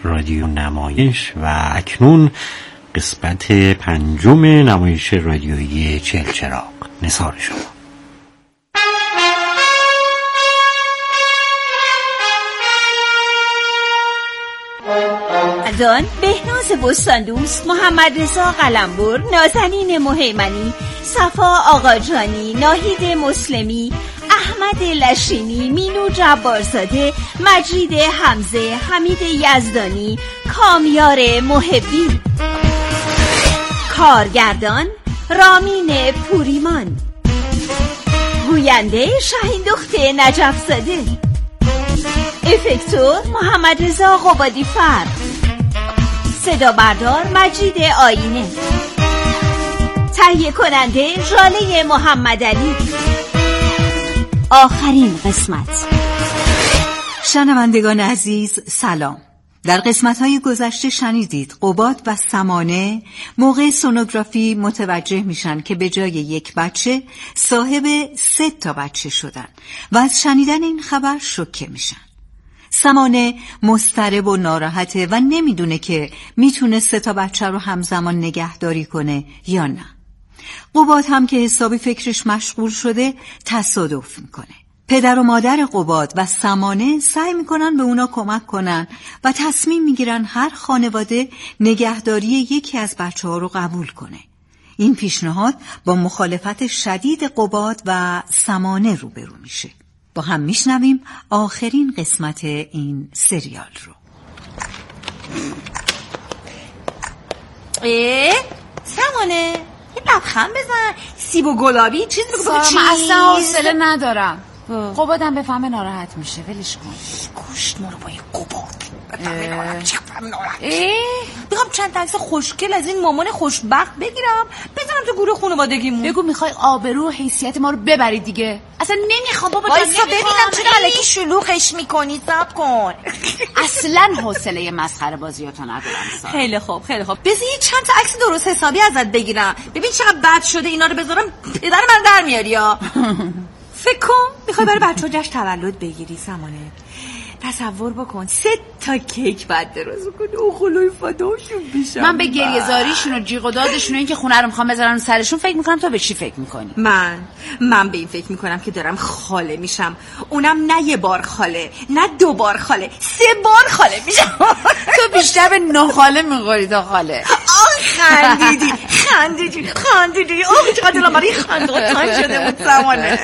رادیو نمایش و اکنون قسمت 5 نمایش رادیویی چهلچراغ. نثار شما. دان بهناز بستاندوست، محمد رضا قلمبر، نازنین مهیمنی، صفا آقاجانی، ناهید مسلمی، احمد لشینی، مینو جبارزاده، مجید حمزه، حمید یزدانی، کامیار محبی. کارگردان رامین پوریمان. گوینده شاهین دخت نجف‌زاده. افکتور محمد رضا قبادی فر. صدا بردار مجید آینه. تهیه کننده ژاله محمد علی. آخرین قسمت. شنوندگان عزیز سلام. در قسمت‌های گذشته شنیدید قباد و سمانه موقع سونوگرافی متوجه میشن که به جای یک بچه صاحب 3 بچه شدن و از شنیدن این خبر شوکه میشن. سمانه مضطرب و ناراحته و نمیدونه که میتونه 3 بچه رو همزمان نگهداری کنه یا نه. قباد هم که حسابی فکرش مشغول شده تصادف میکنه. پدر و مادر قباد و سمانه سعی میکنن به اونا کمک کنن و تصمیم میگیرن هر خانواده نگهداری یکی از بچه ها رو قبول کنه. این پیشنهاد با مخالفت شدید قباد و سمانه روبرو میشه. با هم میشنویم آخرین قسمت این سریال رو. سمانه یه لبخند بزن، سیب و گلابی چیز بگو. من اصلا حوصله ندارم. قبادم بفهمه ناراحت میشه، ولش کن. گوشت ما رو با این قباد میخوام چند تا عکس خوشگل از این مامان خوشبخت بگیرم بزنم تو گروه خانوادگیمون. بگو میخوای آبرو و حیثیت ما رو ببری دیگه. اصلا نمیخوام بابا. وایسا ببینم چرا الکی شلوغش میکنی. صبر کن. اصلا حوصله مسخره بازیاتو ندارم. خیلی خوب خیلی خوب. بذار یه چند تا عکس درست حسابی ازت بگیرم. ببین چقدر بد شده اینا رو بذارم پدر من در میاری یا فکر کن میخوای برای بچه‌ها جشن تولد بگیری سمانه. تصور بکن 3 کیک بعد درست بکنی او خلوی فداشون بشم. من به گریه زاریشون و جیغ و دادشون و این که خونه رو میخوام بذارن سرشون فکر میکنم. تو به چی فکر میکنی؟ من به این فکر میکنم که دارم خاله میشم. اونم نه 1 بار خاله، نه 2 بار خاله، 3 بار خاله میشم. تو بیشتر به نخاله میخوری تا خاله. خندیدی چقدر دلم برای خنده تنگ شده بود زمانه.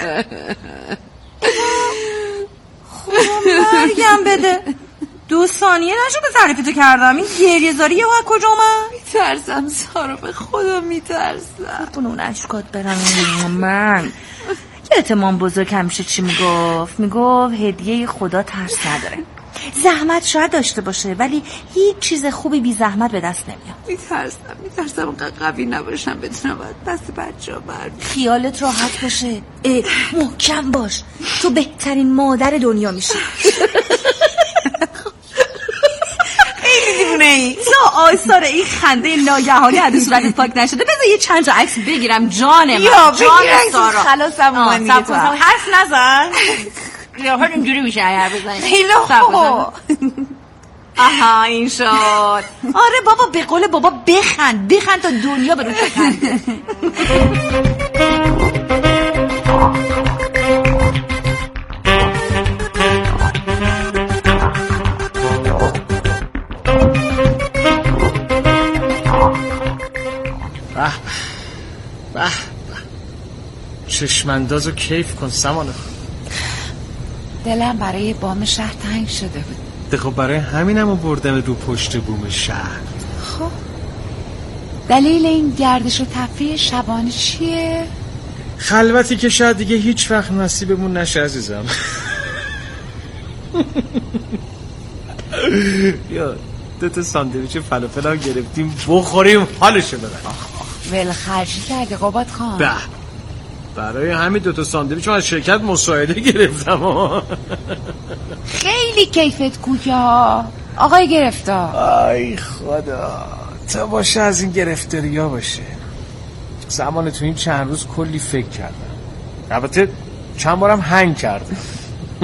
مرگم بده 2 ثانیه نشو به تعریفتو کردم. این گریه زاری یه وقت کجا من میترسم سارا، به خدا میترسم. اون اشکات برم. من یادت مام بزرگ همیشه چی میگفت هدیه خدا ترس نداره. زحمت شاید داشته باشه ولی هیچ چیز خوبی بی زحمت به دست نمیاد. میترسم اونقدر قوی نباشم بتونم دست بچه‌ها بر. خیالت راحت باشه، محکم باش، تو بهترین مادر دنیا میشی. خیلی دیوونه ای. آثار این خنده ناگهانی از صورتت پاک نشده. بذار یه چند تا عکس بگیرم جان من. جان سارا خلاصم اومدی. حرف نزن. قیافت اینجوری میشه اگر بزنید. خیلی خوب. آها این شد. آره بابا به قول بابا بخند تا دنیا برون بخنده. به چشمانداز و کیف کن سمانه. دلم برای بام شهر تنگ شده بود. خب برای همینم بردم رو پشت بوم شهر. خب دلیل این گردش و تفریح شبانه چیه؟ خلوتی که شاید دیگه هیچ وقت نصیبمون نشه عزیزم. یا 2 ساندویچ فلافل هم گرفتیم بخوریم حالشو ببریم. ولخرجی کردی قباد خان. برای همین 2 ساندویچ از شرکت مساعده گرفتم. خیلی کیفت کوکه ها آقای گرفتار. ای خدا تا باشه از این گرفتاریا باشه. زمان تو این چند روز کلی فکر کردم، البته چند بارم هنگ کردم.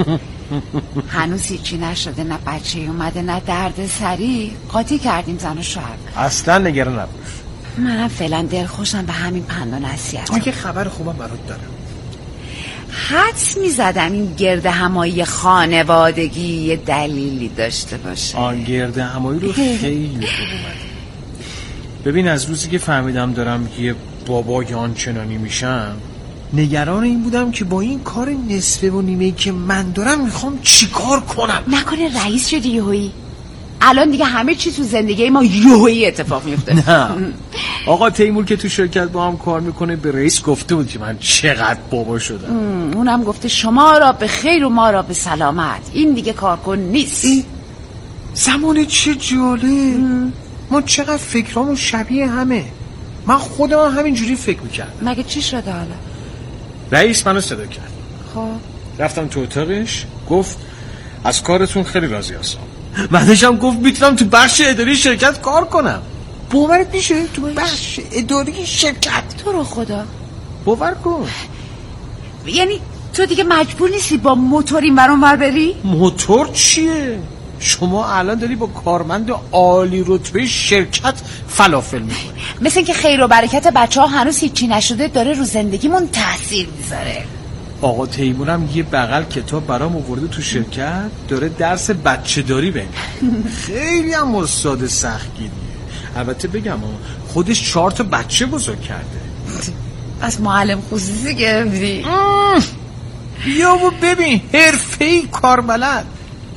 هنوز هیچی نشده، نه بچه اومده نه درد سری. قاطی کردیم زن و شوهر. اصلا نگران نباش. منم فعلا دلخوشم به همین پند و نصیحت. من که خبر خوبم برات دارم. حدس میزدم این گرد همایی خانوادگی یه دلیلی داشته باشه. آن گرد همایی رو خیلی خوب اومدی. ببین از روزی که فهمیدم دارم یه بابای آنچنانی میشم، نگران این بودم که با این کار نصفه و نیمه‌ای که من دارم میخوام چیکار کنم. نکنه رئیس شدی یهویی؟ الان دیگه همه چی تو زندگی ما یهویی اتفاق میفته. نه آقا تیمور که تو شرکت با هم کار میکنه به رئیس گفته بود که من چقدر بابا شدم. اونم گفته شما را به خیر و ما را به سلامت. این دیگه کارکن نیست. زمانه چه جالب. ما چقدر فکرامون شبیه همه. من خودم همینجوری فکر میکردم. مگه چی شده حالا؟ رئیس منو صدا کرد. خب رفتم تو اتاقش، گفت از کارتون خیلی راضی هستم. بعدش هم گفت میتونم تو بخش اداری شرکت کار کنم. باورت میشه؟ تو بخش اداری شرکت. تو رو خدا باور کن. یعنی تو دیگه مجبور نیستی با موتور این ور اون ور بری؟ موتور چیه؟ شما الان داری با کارمند عالی رتبه شرکت فلافل میکنی. مثل اینکه خیر و برکت بچه‌ها هنوز هیچی نشده داره رو زندگیمون تاثیر میذاره. آقا تیمورم یه بغل کتاب برام آورده تو شرکت، داره درس بچه داری بهم. خیلی هم استاد سختگیریه. البته بگم خودش 4 تا بچه بزرگ کرده. از معلم خصوصی گرفتی؟ بیا و ببین حرفه‌ای کاربلد.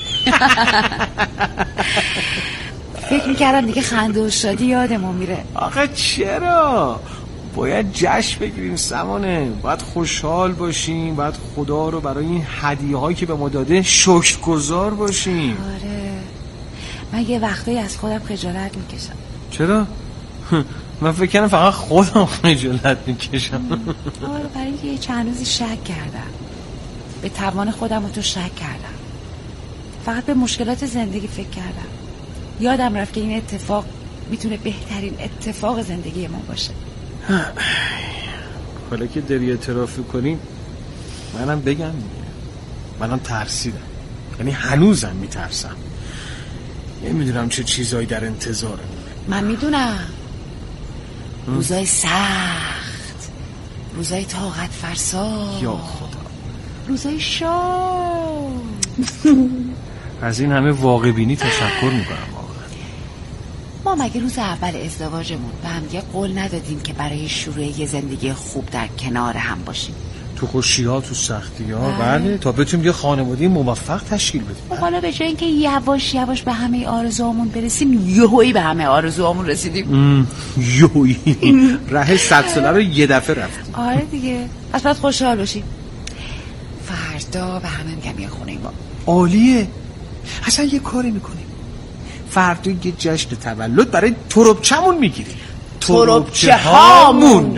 فکر میکردم دیگه خنده و شادی یادمون میره. آخه چرا؟ باید جشن بگیریم سمانه. باید خوشحال باشیم. باید خدا رو برای این هدیه‌هایی که به ما داده شکرگزار باشیم. آره من یه وقتایی از خودم خجالت میکشم. چرا؟ من فکر کنم فقط خودم خجالت میکشم. آره برای اینکه یه چند روزی شک کردم. به توان خودم و تو شک کردم. فقط به مشکلات زندگی فکر کردم. یادم رفت که این اتفاق میتونه بهترین اتفاق زندگی ما باشه. حالا که داری اعتراف کنیم منم بگم دیگه. منم ترسیدم. یعنی هنوزم میترسم. نمیدونم چه چیزایی در انتظارم. من میدونم. روزای سخت، روزای طاقت فرسا، یا خدا، روزای شاد. از این همه واقع بینی تشکر میکنم. ما مگه روز اول ازدواجمون به هم یه قول ندادیم که برای شروع یه زندگی خوب در کنار هم باشیم؟ تو خوشی ها تو سختی ها. بله تا بتونیم یه خانواده موفق تشکیل بدیم. حالا به جای اینکه یواش یواش به همه آرزوامون برسیم یهویی به همه آرزوامون رسیدیم. یهویی راه 100 ساله رو یه دفعه رفتیم. آره دیگه. پس باید خوشحال باشیم. فردا به همه میگم یه خونه ما. عالیه. اصلا یه کاری میکنیم. فردا یه جشن تولد برای تربچمون میگیریم. تربچه هامون.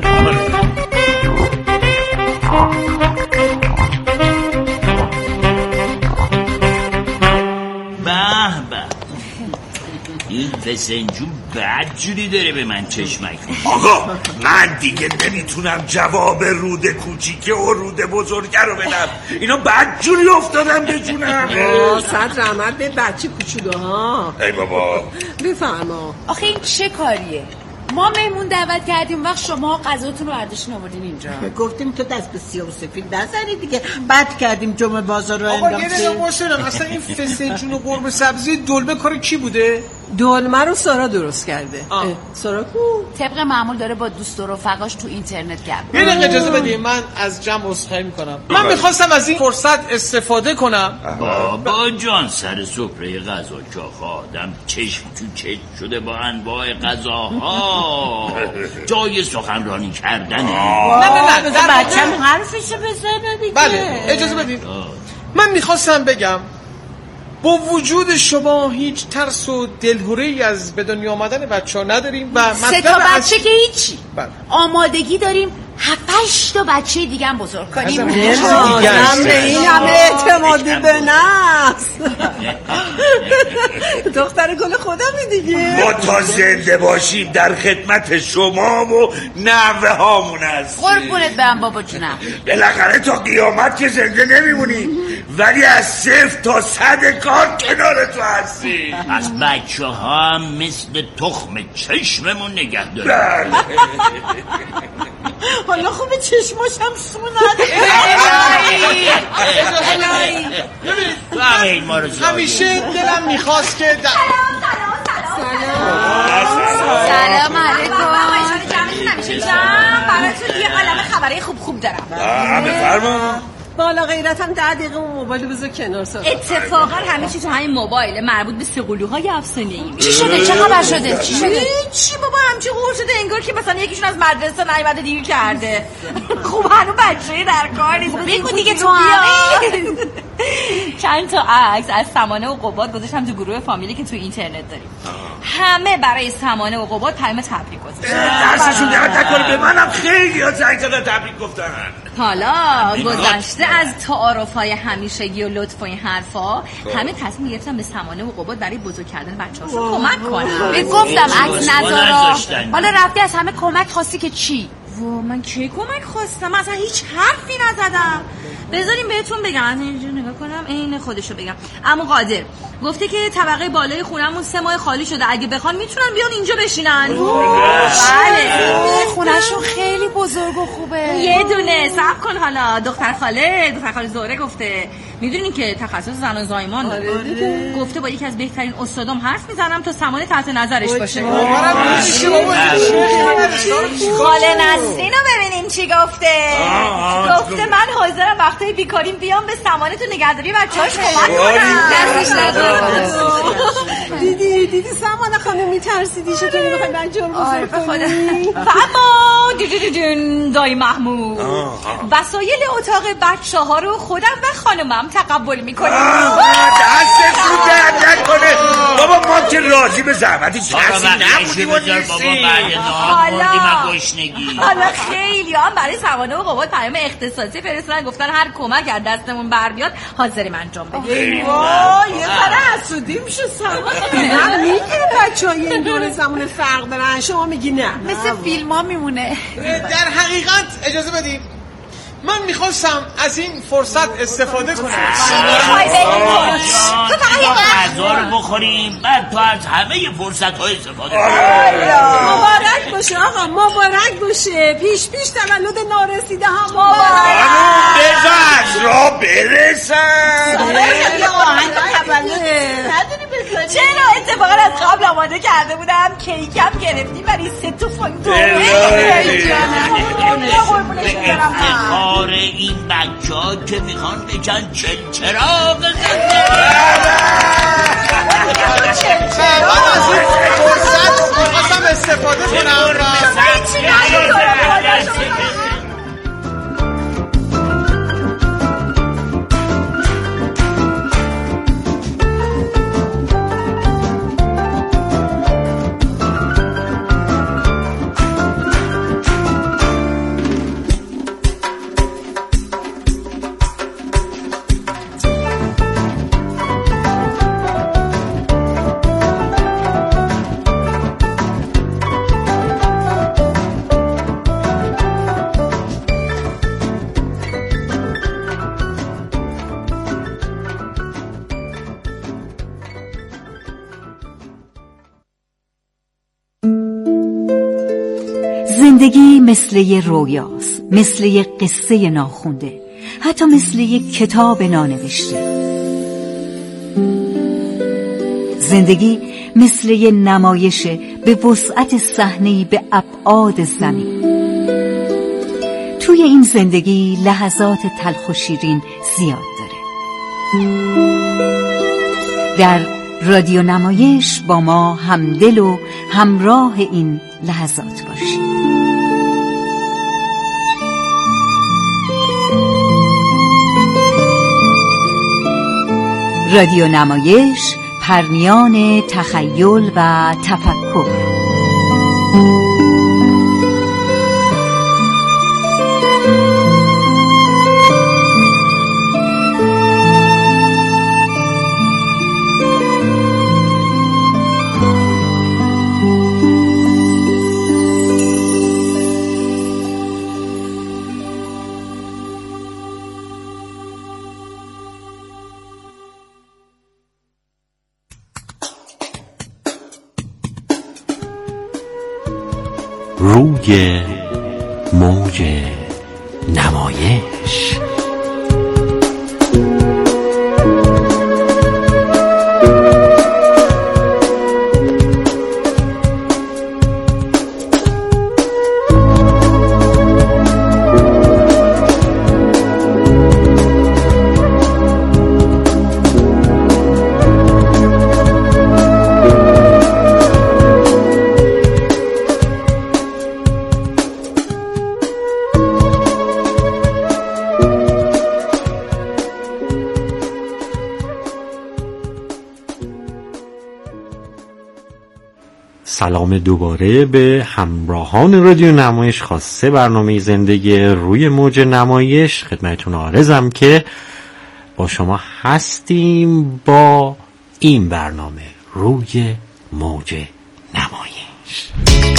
به این فسنجون بد جوری داره به من چشمک. آقا من دیگه نمیتونم جواب رود کوچیکه و رود بزرگه رو بدم. اینا بد جوری افتادم به جونم. صد رحمت به بچه کوچولو ها. ای بابا بفرما. آخه این چه کاریه؟ ما مهمون دعوت کردیم وقت شما غذاتون رو برداشتین آوردین اینجا. گفتیم تو دست به سیاه و سفید نزنی دیگه. بد کردیم جمعه بازار رو انداختیم. انداختیم. آقا یه دقیقه واسه اصلا این فسنجون و قرمه سبزی دلمه کار کی بوده؟ دلمه رو سارا درست کرده. سارا کو؟ طبق معمول داره با دوست و رفقاش تو اینترنت گپ. یه دقیقه اجازه بدید من از جمع عذرخواهی میکنم. من میخواستم از این فرصت استفاده کنم. بابا جان سر سفره غذا که آدم چشم تو چشم شده با انواع غذاها. جای سخنرانی کردنه. نه بچه‌م حرفشو بزنه دیگه. بله اجازه بدید. من میخواستم بگم با وجود شما هیچ ترس و دلهوره‌ای از به دنیا آمدن بچه‌ها نداریم و 3 تا بچه که هیچی. آمادگی داریم 7-8 تا بچه دیگه هم بزرگ کنیم. این همه اعتمادی به نفس. دختر گل خودمی دیگه. ما تا زنده باشیم در خدمت شما و نوه هامون هستیم. قربونت برم بابا جونم. بالاخره تا قیامت که زنده نمیمونیم. ولی از 0 تا 100 کار کنار تو هستی. از بچه ها هم مثل تخم چشممون نگه داریم. بله. حالا خوبه چشماشم سونده. همیشه دلم میخواست که سلام علیکم. همیشه جمع براتون یه عالمه خبری خوب دارم. بفرما. بالا غیرتم 10 دقیقه اون موبایل بذار کنار ساز. اتفاقا همه چی تو همین موبایل مربوط به سقلوهای افسانه‌ای. چی شده؟ چه خبر شده؟ چی شده؟ چی بابا همچی قور شده انگار که مثلا یکیشون از مدرسه نیومده دیر کرده. خوب هنوز بچه‌ای در کار نیست. بگو دیگه تو چند تا عکس از سمانه و قباد گذاشتم تو گروه فامیلی که تو اینترنت داریم. همه برای سمانه و قباد پیام تبریک گذاشتن. دستشون درد نکنه. به منم خیلی ها زنگ زدن تبریک گفتن. حالا گذشته از تعارف‌های همیشگی و لطف و این حرفا، همه تصمیم گرفتن به سمانه و قباد برای بزرگ کردن بچه‌هاشون کمک کنن. بهت گفتم عکس نذارا. حالا رفتی از همه کمک خواستی که چی؟ من کی کمک خواستم؟ اصلا هیچ حرفی نزدم. بذاریم بهتون بگم، از اینجا نگاه کنم عین خودشو بگم. عمو قادر گفته که طبقه بالای خونمون 3 ماه خالی شده، اگه بخوان میتونن بیان اینجا بشینن. بله خونه‌شون خیلی بزرگ و خوبه. یه دونه صبر کن. حالا دختر خاله زهره گفته میدونین که تخصص زن و زایمان داره. گفته با یکی از بهترین استادام حرف میزنم تا سمانه تحت نظرش باشه. خاله نسرینو ببینیم چی گفته. گفته من حاضرم وقتای بیکاریم بیام به سمانه تو نگهداری بچه‌هاش کمک کنم. دیدی سمانه خانم میترسیدی چطوری میخوای بچه‌ها رو بزرگ کنی؟ فاما دایی محمود وسایل اتاق بچه‌ها رو خودم و خانمم تقبل میکنیم. دستتون درد نکنه بابا. ما که راضی به زحمتی کسی نبودیم و نیستیم. حالا خیلی هم برای سمانه و قباد پیام اختصاصی فرستادن، گفتن هر کمک از دستمون بر بیاد حاضریم انجام بدیم. یه ذره حسودی میشه سمانه. میگه بچه‌های این دور زمان فرق دارن، شما میگی نه. مثل فیلم ها میمونه. در حقیقت اجازه بدیم من میخواستم از این فرصت استفاده کنم. تو غذا رو بخوریم بعد تو از همه فرصت های استفاده کنیم. مبارک باشه آقا، مبارک باشه. پیش تولد نارسیده ها مبارک. بذار از راه برسن. چرا اتفاقا از قبل آماده کرده بودم، کیکم گرفتیم برای 3 تا فانتون. افتخار این بچه ها که میخوان بچن چلچراغ من از این فرصت میخواستم استفاده کنم. زندگی مثل یه رویاست، مثل یه قصه ناخونده، حتی مثل یه کتاب نانوشته. زندگی مثل یه نمایش به وسعت صحنه‌ای به ابعاد زمین. توی این زندگی لحظات تلخ و شیرین زیاد داره. در رادیو نمایش با ما همدل و همراه این لحظات باشید. رادیو نمایش، پرمیان تخیل و تفکر. روی موج نمایش. سلام دوباره به همراهان رادیو نمایش، خاصه برنامه زندگی روی موج نمایش خدمتتون عرضم که با شما هستیم با این برنامه روی موج نمایش.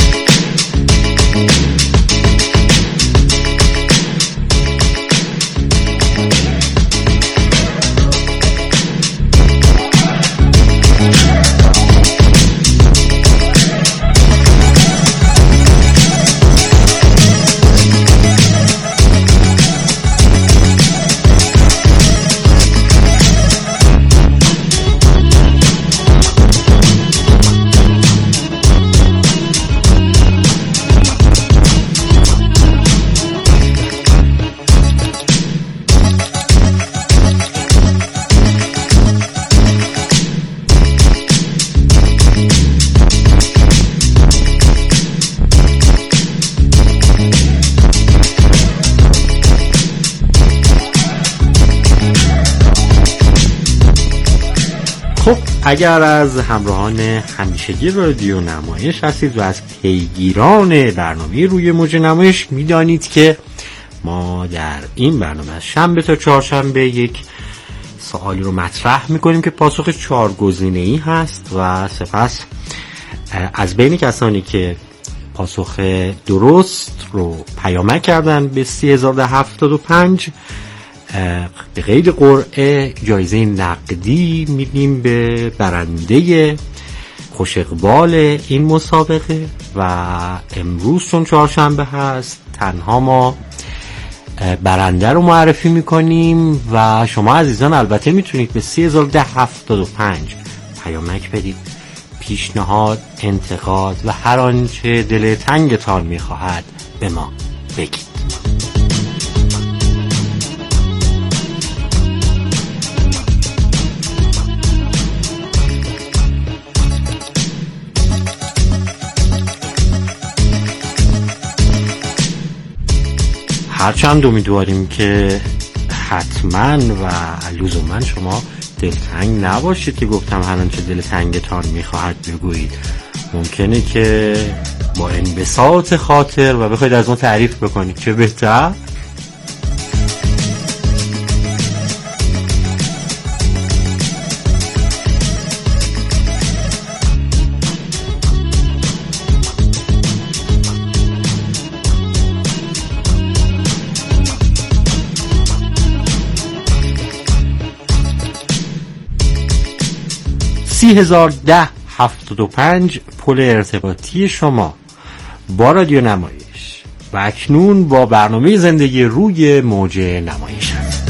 خب اگر از همراهان همیشگی رادیو نمایش هستید و از پیگیران برنامه روی موج نمایش میدانید که ما در این برنامه از شنبه تا چهارشنبه یک سوالی رو مطرح میکنیم که پاسخ 4 گزینه‌ای هست و سپس از بین کسانی که پاسخ درست رو پیامک کردن به 3075 به قید قرعه جایزه نقدی میدیم به برنده خوش اقبال این مسابقه و امروز چون چهارشنبه هست تنها ما برنده رو معرفی میکنیم و شما عزیزان البته میتونید به 3075 پیامک بدید، پیشنهاد، انتقاد و هر آنچه دل تنگتان میخواهد به ما بگید. هرچند امیدواریم که حتما و لزوما شما دلتنگ نباشید که گفتم هر آنچه دل تنگتان میخواهد بگویید. ممکنه که با انبساط خاطر و بخواید از اون تعریف بکنید، چه بهتر. $30,010.75 پل ارتباطی شما با رادیو نمایش و اکنون با برنامه زندگی روی موج نمایش هست.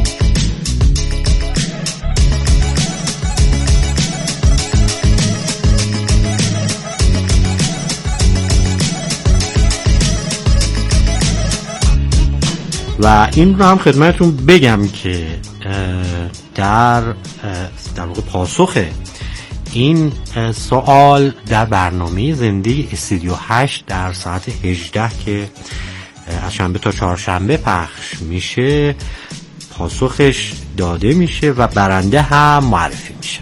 و این رو هم خدمتتون بگم که در واقع پاسخ این سوال در برنامه زندگی استودیو 8 در ساعت 18 که از شنبه تا چهارشنبه پخش میشه پاسخش داده میشه و برنده هم معرفی میشه.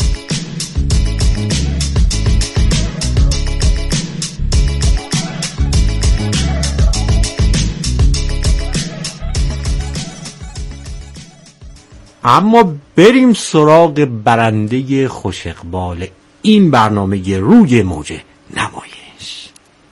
اما بریم سراغ برنده خوش اقبال این برنامه روی موج نمایش.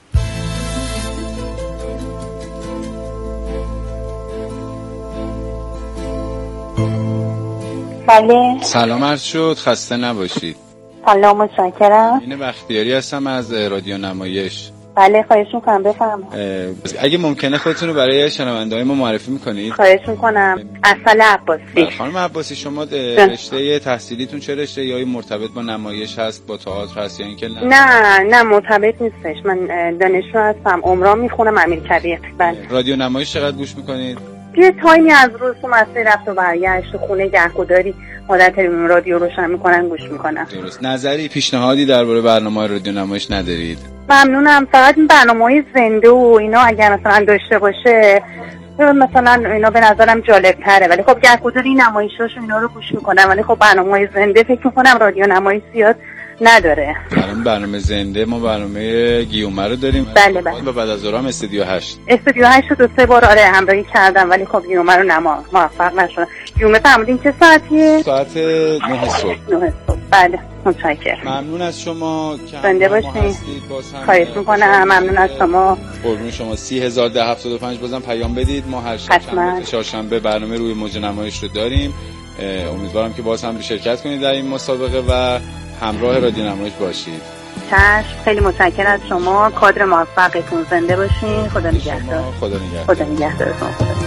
بله. سلام عرض شد، خسته نباشید. سلام، متشکرم. این بختیاری هستم از رادیو نمایش. بله خواهش میکنم بفرمایید. اگه ممکنه خودتون رو برای شنونده‌های ما معرفی میکنید؟ خواهش میکنم. اصل عباسی. خانم عباسی شما رشته تحصیلیتون چه رشته یا مرتبط با نمایش هست، با تئاتر هست یا اینکه نه مرتبط نیستش. من دانشجو هستم، عمران میخونم امیرکبیر. بله. رادیو نمایش چقدر گوش میکنید؟ یه تایمی از روز تو مسیر رفت و برگشت خونه گهگداری مدت رادیو روشن میکنن گوش میکنم. درست. نظری پیشنهادی درباره برنامه رادیو نمایش ندارید؟ ممنونم. فقط این برنامه‌های زنده و اینا اگر مثلا داشته باشه مثلا اینا به نظرم جالب تره، ولی خب گهگداری نمایشاش اینا رو گوش میکنم، ولی خب برنامه‌های زنده فکر میکنم رادیو نمایش زیاد نداره. برنامه زنده ما برنامه گیومه رو داریم. بله. و بعد از ظهرام استودیو 8 رو 2-3 بار همراهی کردم، ولی خب گیومه رو موفق نشدم. گیومه فرمودین چه ساعتیه؟ ساعت 9 صبح. بله متشکرم. ممنون از شما که زنده باشین. خواهش میکنم. ممنون از شما. قربون شما. 301075 بازم پیام بدید. ما هر شنبه برنامه روی موج نمایش رو داریم. امیدوارم که باز هم شرکت کنید در این مسابقه و همراه رادیو نمایش باشید. چشم. خیلی متشکرم از شما. کادر موفقتون. زنده باشین. خدا نگهدار. خدا نگهدارتون.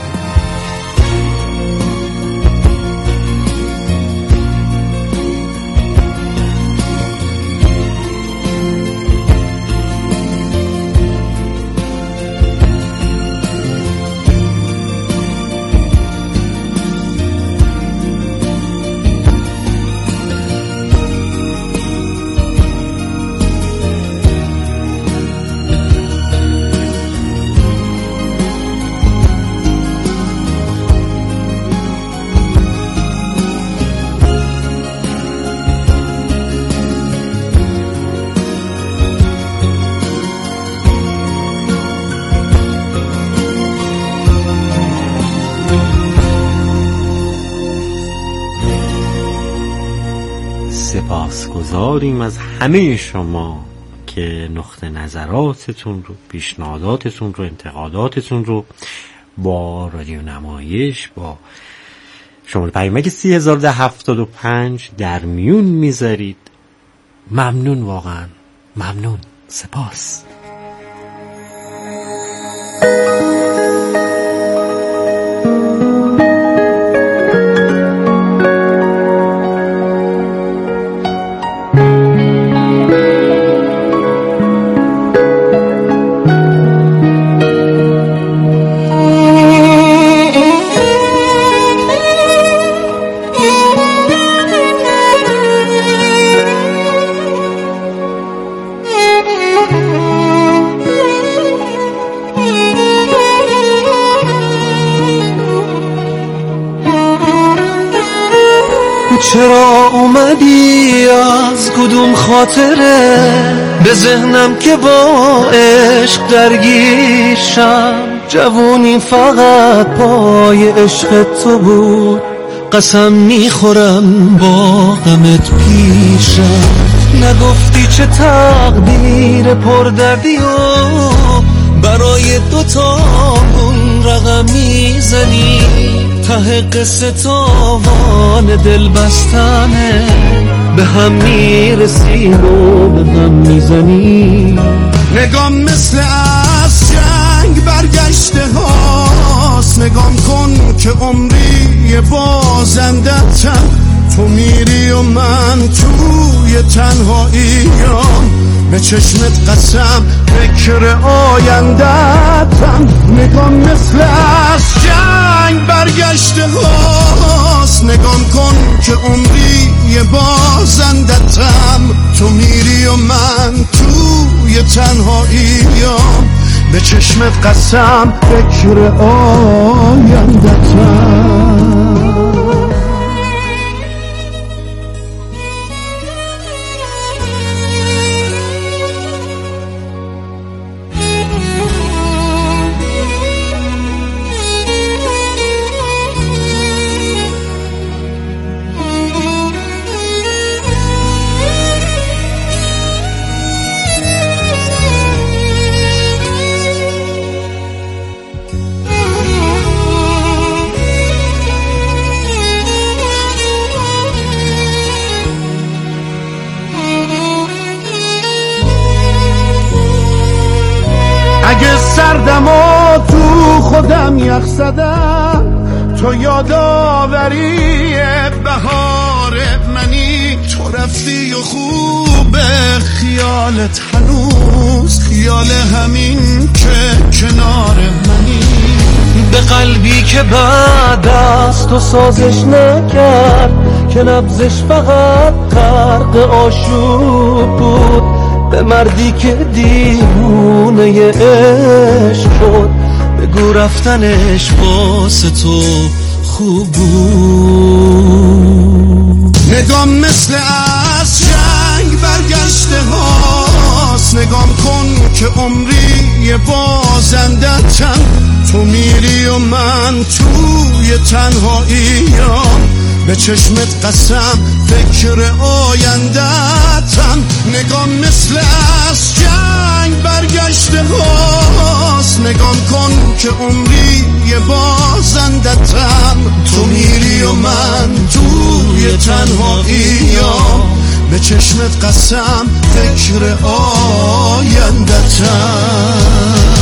سپاسگزاریم از همه شما که نقطه نظراتتون رو، پیشنهاداتتون رو، انتقاداتتون رو با رادیو نمایش با شماره پیامک 301075 در میون میذارید. ممنون، واقعا ممنون. سپاس. چرا اومدی از کدوم خاطره به ذهنم که با عشق درگیر شم؟ جوونی فقط پای عشق تو بود، قسم میخورم با غمت پیشم. نگفتی چه تقدیر پردردی و برای دوتامون رقم میزنی، ته قصه تاوان دل بستنه، به هم میرسیم و به هم میزنی. نگام مثل از جنگ برگشته هاست، نگام کن که عمری بازندتم، تو میری و من توی تنهاییم، به چشمت قسم فکر آیندتم. نگام مثل از جنگ برگشته هاست، نگام کن که عمری بازندتم، تو میری و من توی تنهاییم، به چشمت قسم فکر آیندتم. سردم و تو خودم یخ زدم، تو یادآوری بهار منی، تو رفتی و خوبه خیالت هنوز خیال همین که کنار منی. به قلبی که بعد از تو سازش نکرد، که نبضش فقط غرق آشوب بود، به مردی که دیوونه عشق شد، بگو رفتنش واسه تو خوب بود. نگام مثل از جنگ برگشته هاست، نگام کن که عمری بازندتم، تو میری و من توی تنهاییم، به چشمت قسم فکر آیندتم. نگام مثل از جنگ برگشته هاست، نگام کن که عمری بازندتم، تو میری و من توی تنهاییم، به چشمت قسم فکر آیندتم.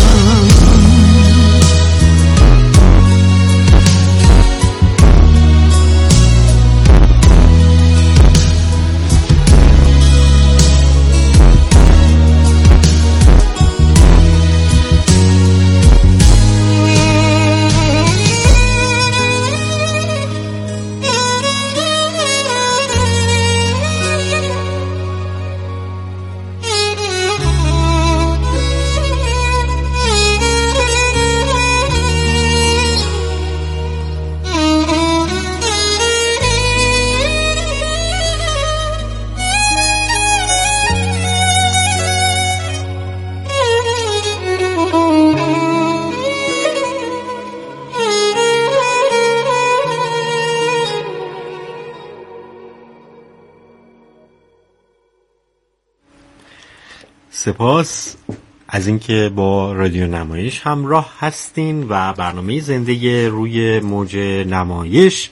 سپاس از اینکه با رادیو نمایش همراه هستین و برنامه زندگی روی موج نمایش،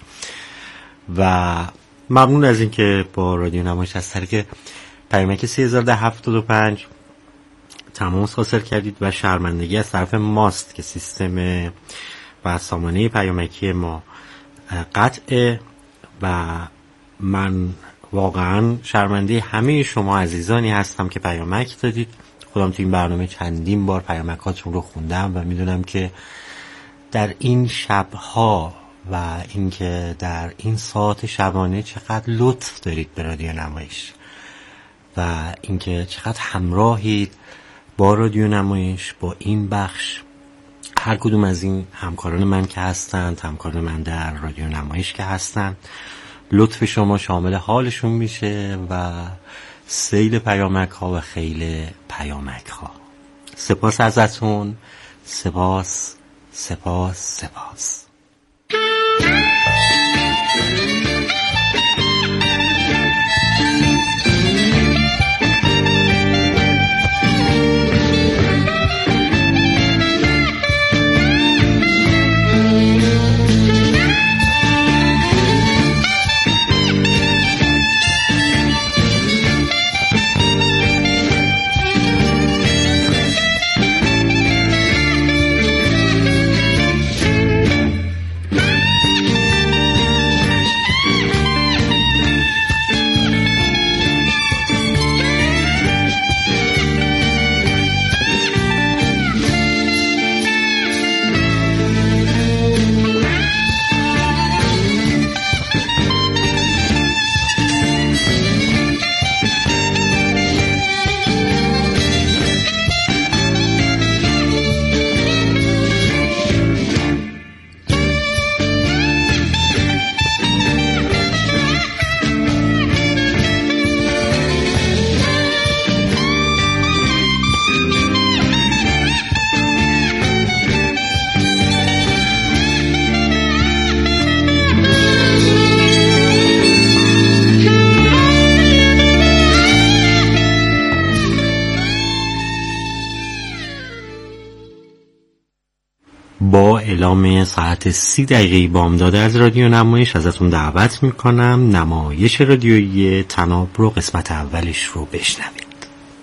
و ممنون از اینکه با رادیو نمایش از طریق پیامک 301075 تماس حاصل کردید و شرمندگی از طرف ماست که سیستم و سامانه پیامکی ما قطعه، و من واقعا شرمنده همه شما عزیزانی هستم که پیامک دادید. خودم تو این برنامه چندین بار پیامکاتون رو خوندم و میدونم که در این شبها و اینکه در این ساعت شبانه چقدر لطف دارید به رادیو نمایش و اینکه چقدر همراهید با رادیو نمایش، با این بخش. هر کدوم از این همکاران من که هستند، همکاران من در رادیو نمایش که هستند، لطف شما شامل حالشون میشه و سیل پیامک ها و خیل پیامک ها. سپاس ازتون، سپاس سپاس سپاس. با اعلام ساعت 30 بامداد از رادیو نمایش ازتون دعوت میکنم نمایش رادیویی طناب رو قسمت اولش رو بشنوید.